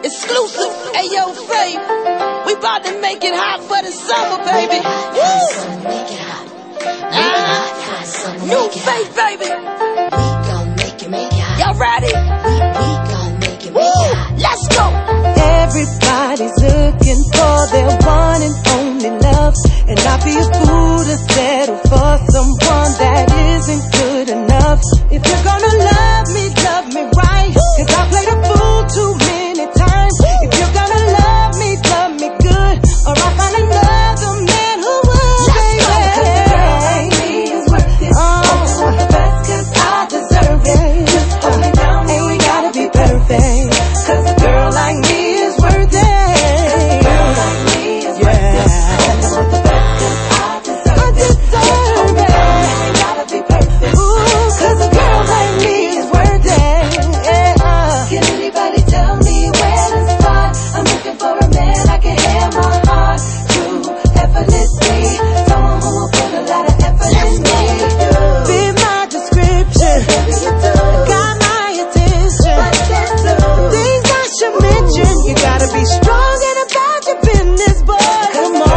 Exclusive, ayo, Faith. We about to make it hot for the summer, baby. Woo! Make it hot. Make it hot. New Faith, baby. We gon' make it hot. Y'all ready? We gon' make it hot. Let's go. Everybody's looking for their one and only love, and I'd be a fool to settle for someone that isn't good enough. If you're gonna love me right, 'cause I played a fool too many times. If you're gonna love me good, or I'll find another man who will, baby. 'Cause a girl like me is worth it. Always want the best 'cause I deserve it. Just hold me down, and we gotta be perfect. 'Cause a girl like me is worth it. 'Cause a girl like me is worth it. Always want the best 'cause I deserve it. Just hold me down, and we gotta be perfect. Ooh, 'cause a girl like me is worth it. Can anybody tell me where to start? I'm looking for a man I can hand my heart to effortlessly. Someone who will put a lot of effort in me. Be my description. Got my attention. Things I should mention. You gotta be strong and about your business, boy. Come on.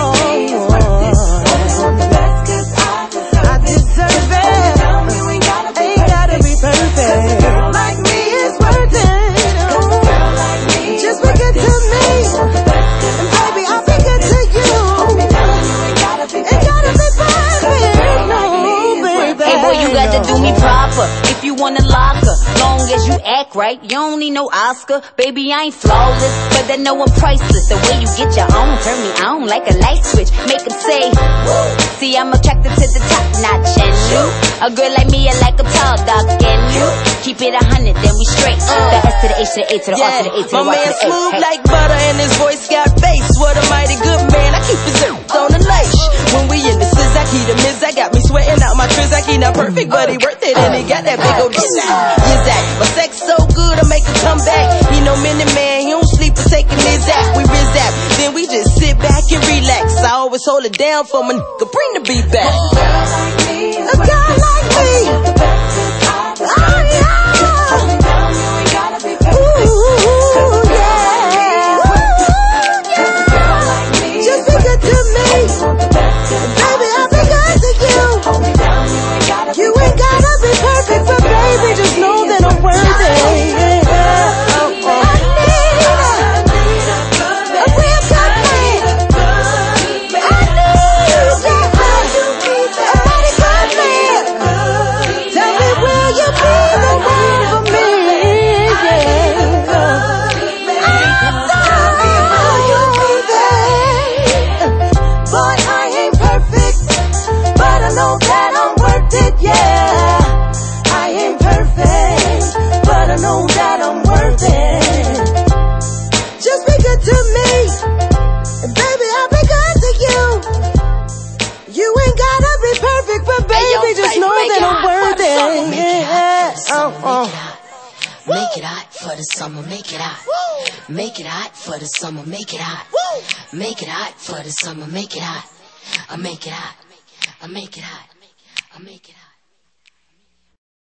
I deserve it. Ain't gotta be perfect. A girl like me is worth it. Just be good to me, and baby, I'll be good to you. Ain't gotta be perfect, no, baby. Hey boy, you got to do me proper if you wanna lock her. Long as you act right, you don't need no Oscar. Baby, I ain't flawless, but I know I'm priceless. The way you get your own, turn me on like a light switch. Make them say, woo. See, I'm attracted to the top notch, and you, a girl like me, I like a tall dog, and you, keep it 100, then we straight. The S to the H to the A to the R to the A to the My Y man to the A. smooth Hey. like butter and his voice got bass. What a mighty good man. I keep his on the lace. When we in the Sizaki, the Miz, I got me sweating out my Trizaki. Not perfect, but he worth it, and he got that big old Yizak. My sex so good, I make a comeback. He no minute man, he don't sleep for taking his act. We rizap, then we just sit back and relax. I always hold it down for my nigga, bring the beat back. A girl like me. Oh yeah. Ooh, yeah. Just be good to me, baby. I'll be good to you. You ain't gotta be perfect, but baby, just know that I'm worth it. Make it hot for the summer, make it hot. Make it hot for the summer, make it hot. Make it hot for the summer, make it hot. I make it hot. I make it hot. I make it hot.